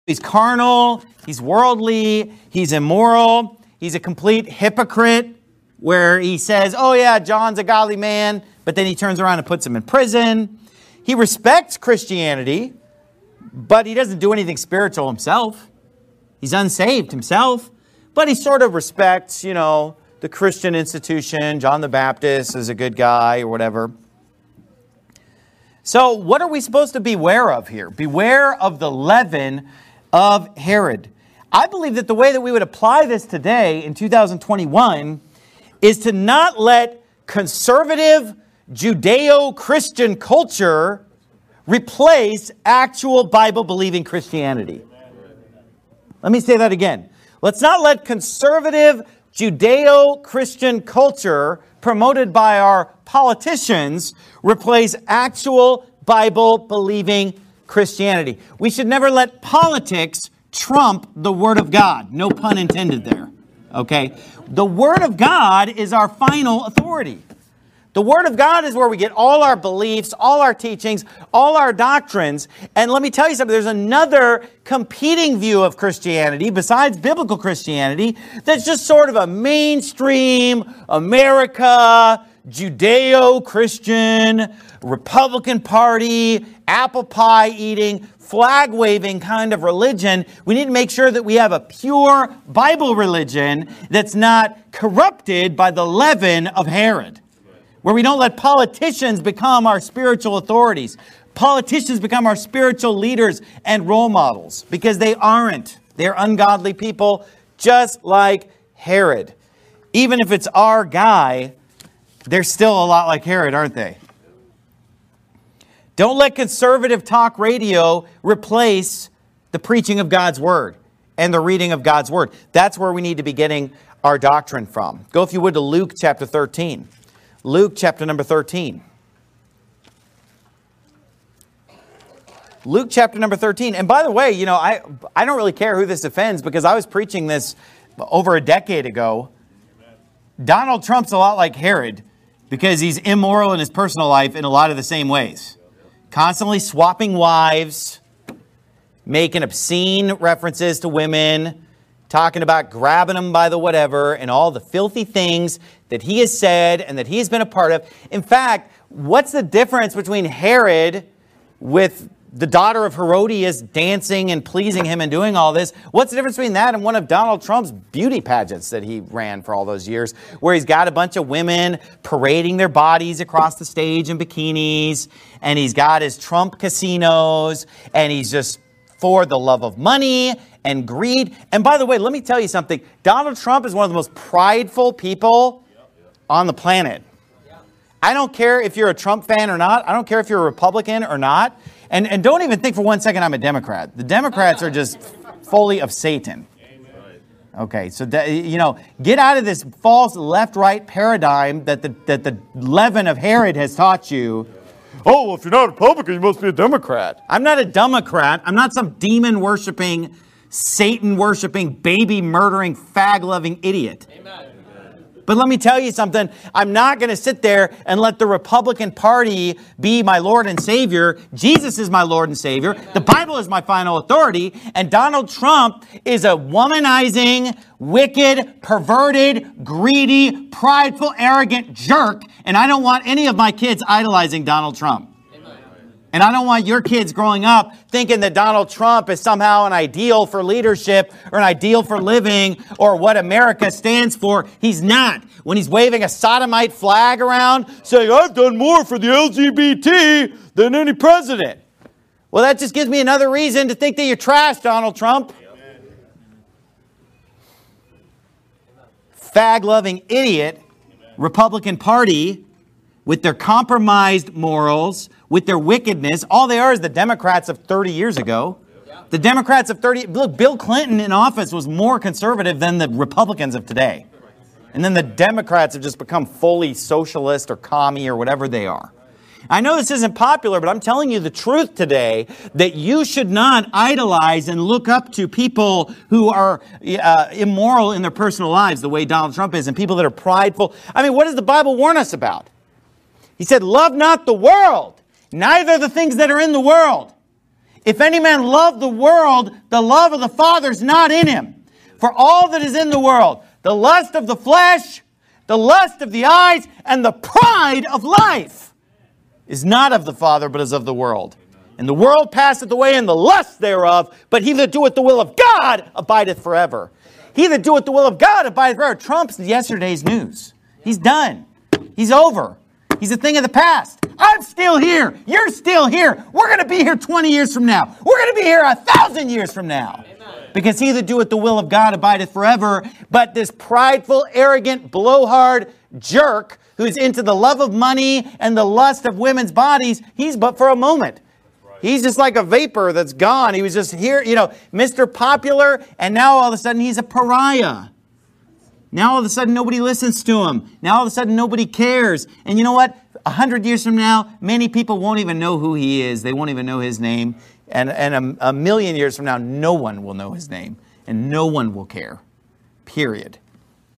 He's carnal, he's worldly, he's immoral, he's a complete hypocrite where he says, oh yeah, John's a godly man, but then he turns around and puts him in prison. He respects Christianity, but he doesn't do anything spiritual himself. He's unsaved himself, but he sort of respects, the Christian institution. John the Baptist is a good guy or whatever. So what are we supposed to beware of here? Beware of the leaven of Herod. I believe that the way that we would apply this today in 2021 is to not let conservative Judeo-Christian culture replace actual Bible-believing Christianity. Let me say that again. Let's not let conservative Judeo-Christian culture promoted by our politicians replace actual Bible-believing Christianity. We should never let politics trump the Word of God. No pun intended there. Okay? The Word of God is our final authority. The Word of God is where we get all our beliefs, all our teachings, all our doctrines. And let me tell you something, there's another competing view of Christianity besides biblical Christianity that's just sort of a mainstream America, Judeo-Christian, Republican Party, apple pie eating, flag waving kind of religion. We need to make sure that we have a pure Bible religion that's not corrupted by the leaven of Herod. Where we don't let politicians become our spiritual authorities. Politicians become our spiritual leaders and role models because they aren't. They're ungodly people just like Herod. Even if it's our guy, they're still a lot like Herod, aren't they? Don't let conservative talk radio replace the preaching of God's Word and the reading of God's Word. That's where we need to be getting our doctrine from. Go, if you would, to Luke chapter 13. Luke chapter number 13. Luke chapter number 13. And by the way, I don't really care who this offends because I was preaching this over a decade ago. Donald Trump's a lot like Herod because he's immoral in his personal life in a lot of the same ways. Constantly swapping wives, making obscene references to women, talking about grabbing them by the whatever, and all the filthy things that he has said and that he's been a part of. In fact, what's the difference between Herod with the daughter of Herodias dancing and pleasing him and doing all this? What's the difference between that and one of Donald Trump's beauty pageants that he ran for all those years, where he's got a bunch of women parading their bodies across the stage in bikinis, and he's got his Trump casinos, and he's just for the love of money and greed. And by the way, let me tell you something. Donald Trump is one of the most prideful people on the planet. I don't care if you're a Trump fan or not. I don't care if you're a Republican or not. And don't even think for one second I'm a Democrat. The Democrats are just fully of Satan. Okay, so get out of this false left-right paradigm that the leaven of Herod has taught you. Oh, well, if you're not a Republican, you must be a Democrat. I'm not a Democrat. I'm not some demon-worshiping, Satan-worshiping, baby-murdering, fag-loving idiot. Amen. But let me tell you something. I'm not going to sit there and let the Republican Party be my Lord and Savior. Jesus is my Lord and Savior. The Bible is my final authority. And Donald Trump is a womanizing, wicked, perverted, greedy, prideful, arrogant jerk. And I don't want any of my kids idolizing Donald Trump. And I don't want your kids growing up thinking that Donald Trump is somehow an ideal for leadership or an ideal for living or what America stands for. He's not. When he's waving a sodomite flag around saying, I've done more for the LGBT than any president. Well, that just gives me another reason to think that you're trash, Donald Trump. Fag-loving idiot, Republican Party, with their compromised morals, with their wickedness. All they are is the Democrats of 30 years ago. The Democrats of 30... Look, Bill Clinton in office was more conservative than the Republicans of today. And then the Democrats have just become fully socialist or commie or whatever they are. I know this isn't popular, but I'm telling you the truth today, that you should not idolize and look up to people who are immoral in their personal lives the way Donald Trump is, and people that are prideful. I mean, what does the Bible warn us about? He said, love not the world, neither the things that are in the world. If any man love the world, the love of the Father is not in him. For all that is in the world, the lust of the flesh, the lust of the eyes, and the pride of life is not of the Father, but is of the world. And the world passeth away, and the lust thereof, but he that doeth the will of God abideth forever. He that doeth the will of God abideth forever. Trump's yesterday's news. He's done. He's over. He's a thing of the past. I'm still here. You're still here. We're going to be here 20 years from now. We're going to be here 1,000 years from now. Because he that doeth the will of God abideth forever. But this prideful, arrogant, blowhard jerk who's into the love of money and the lust of women's bodies, he's but for a moment. He's just like a vapor that's gone. He was just here, Mr. Popular, and now all of a sudden he's a pariah. Now all of a sudden nobody listens to him. Now all of a sudden nobody cares. And you know what? 100 years from now, many people won't even know who he is. They won't even know his name. And a million years from now, no one will know his name. And no one will care. Period.